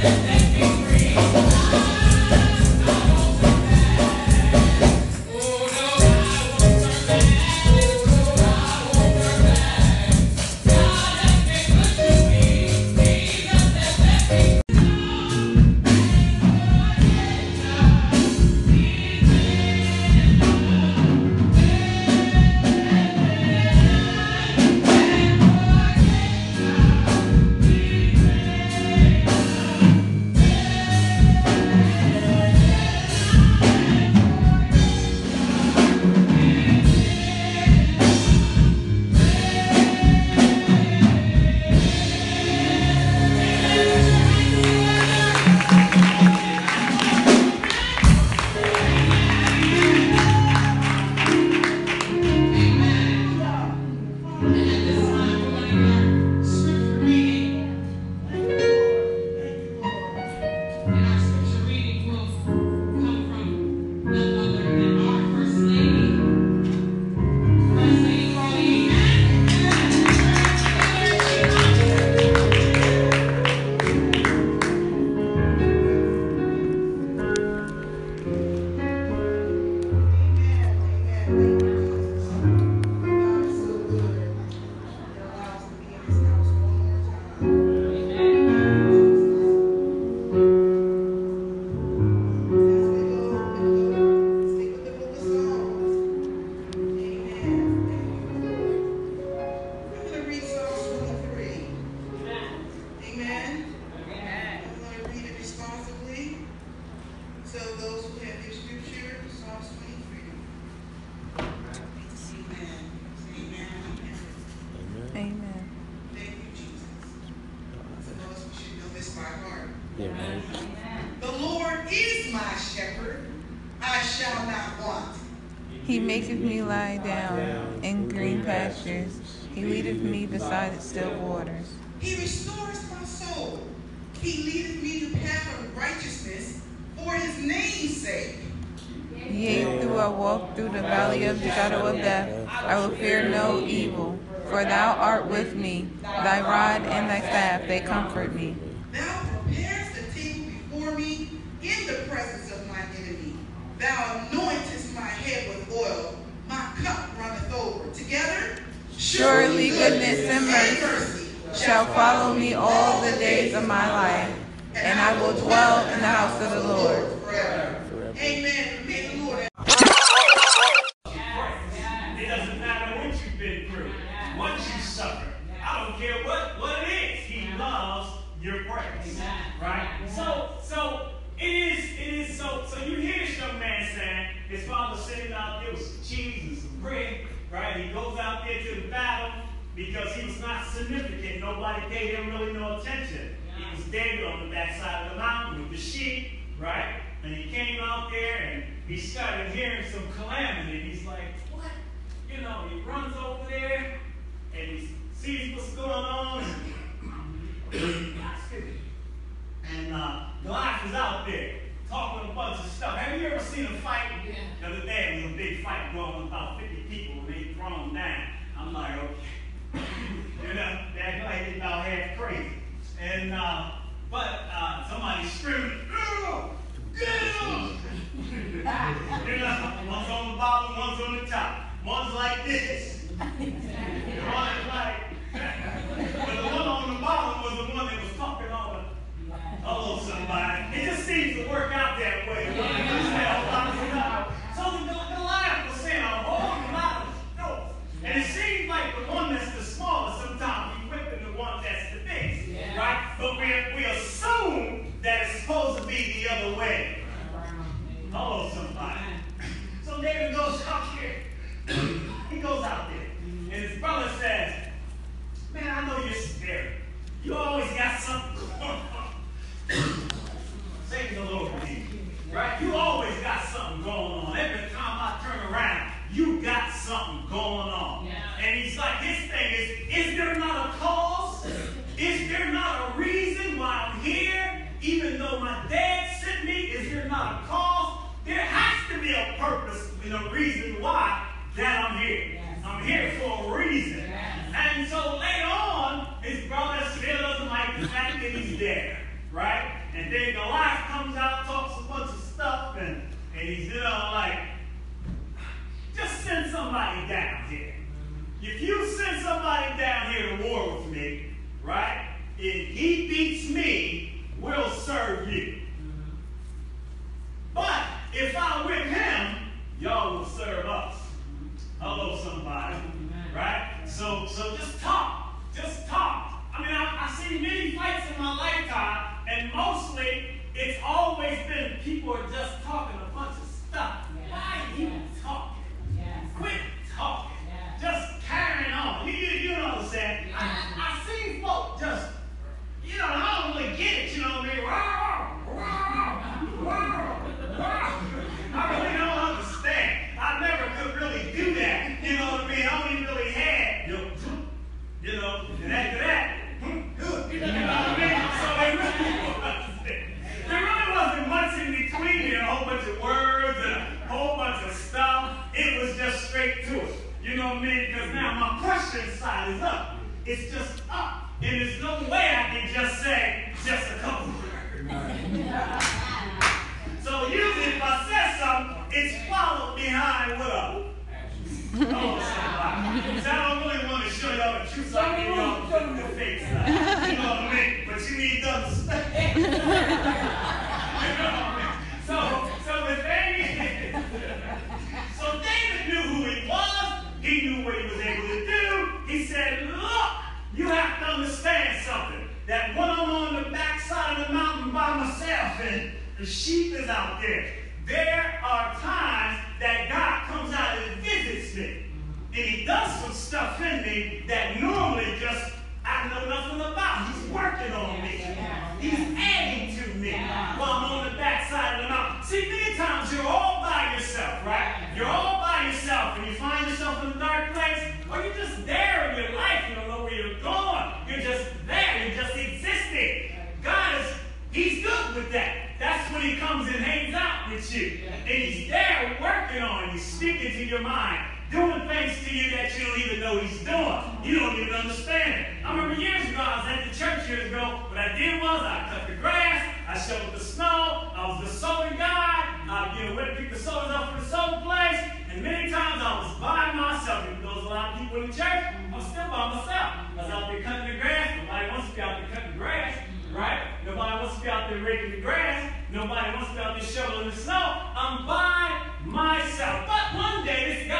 He maketh me lie down in green pastures. He leadeth me beside the still waters. He restores my soul. He leadeth me to the path of righteousness for his name's sake. Yea, though I walk through the valley of the shadow of death, I will fear no evil, for thou art with me. Thy rod and thy staff, they comfort me. Thou preparest a table before me in the presence of my enemy. Thou anointest my head with oil. My cup runneth over. Together, surely goodness and mercy shall follow me all the days of my life, and I will dwell in the house of the Lord forever. Amen. May the Lord. It doesn't matter what you've been through, what you suffer. I don't care what it is. He loves your praise. Right? So it is so you hear this young man saying his father sitting out there with some cheese and some bread, right? He goes out there to the battle because he was not significant. Nobody paid him really no attention. He was David on the backside of the mountain with the sheep, right? And he came out there and he started hearing some calamity. He's like, what? You know, he runs over there and he sees what's going on. And Goliath is out there talking a bunch of stuff. Have you ever seen a fight? The other day there was a big fight going with about 50 people and they thrown him down. I'm like, okay. You know, that guy is about half crazy. And but somebody screaming, get him! You know, one's on the bottom, one's on the top. One's like this. One's like, but the one on the bottom was the one that was talking all the, hello somebody. It just seems to work out that way. So the Goliath was saying a whole lot of stuff. And it seems like the one that's the smallest sometimes we whipping the one that's the biggest. Right? But we assume that it's supposed to be the other way. Hello, somebody. So David goes out here. He goes out there. And his brother says, man, I know you're scared. You always got something going on. Save the Lord, please. Right? You always got something going on. Every time I turn around, you got something going on. And he's like, his thing is there not a cause? Is there not a reason why I'm here? Even though my dad sent me, is there not a cause? There has to be a purpose and a reason why that I'm here. Yes. I'm here for a reason. Yes. And so later on, his brother still doesn't like the fact that he's there. Right? And then Goliath comes out, talks a bunch of stuff, and he's, like, just send somebody down here. If you send somebody down here to war with me, right, if he beats me, we'll serve you. But if I whip him, y'all will serve us. Hello, somebody. Right? So just talk. Just talk. I mean, I've seen many fights in my lifetime, and mostly it's always been people are just talking a bunch of stuff. Why are you talking? Quit talking. Just carrying on. You know what I'm saying? I see folk just, I don't really get it, you know what I mean? I really don't understand. I never could really do that. You know what I mean? I only really had, and after that, you know what I mean? So there really wasn't much in between there, a whole bunch of words and a whole bunch of stuff. It was just straight to it. You know what I mean? Because now my pressure inside is up. It's just up. And there's no way I can just say just a couple words. So usually if I said something, it's followed behind with a somebody. So I don't really want to show y'all the truth. So I give y'all the fake side. You know what I mean? But you need to understand. You know what I mean? So the thing is, so David knew who he was. He knew what he was able to do. He said, look, you have to understand something. That when I'm on the backside of the mountain by myself and the sheep is out there, there are times that God comes out and visits me. And he does some stuff in me that normally just I know nothing about. He's working on me. He's adding to me while I'm on the backside of the mountain. See, many times you're all by yourself, right? You're all by yourself and you find yourself in a dark place, or you're just there in your life. You don't know where you're going. You're just there. You're just existing. He's good with that. That's when he comes and hangs out with you. And he's there working on you. He's speaking to your mind, doing things to you that you don't even know he's doing. You don't even understand it. I remember years ago, I was at the church years ago. What I did was I cut the grass, I shoveled the snow, I was the solar guy. I went to pick the solars up for the solar place. And many times I was by myself. Even though there's a lot of people in the church, I was still by myself. I was out there cutting the grass. Nobody wants to be out there cutting the grass. Right? Nobody wants to be out there raking the grass. Nobody wants to be out there shoveling the snow. I'm by